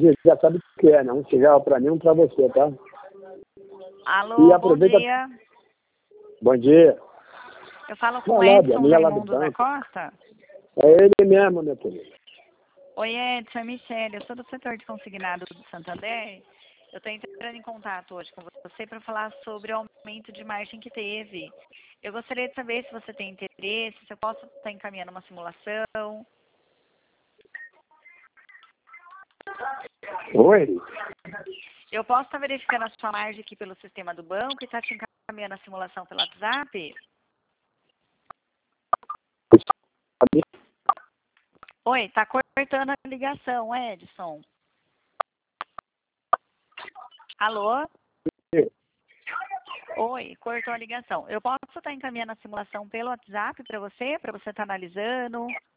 você já sabe o que é, né? Um cigarro para mim, um para você, tá? Alô, E aproveita... bom dia. Bom dia. Eu falo com o Olá, Edson minha lá do Raimundo da banco. Costa. É ele mesmo, meu querido. Oi, Edson, é Michele. Eu sou do setor de consignado do Santander. Eu estou entrando em contato hoje com você para falar sobre o aumento de margem que teve. Eu gostaria de saber se você tem interesse, se eu posso estar encaminhando uma simulação. Oi? Eu posso estar verificando a sua margem aqui pelo sistema do banco e estar te encaminhando a simulação pelo WhatsApp? Oi, está cortando a ligação, Edson. Alô? Oi, cortou a ligação. Eu posso estar encaminhando a simulação pelo WhatsApp para você estar analisando?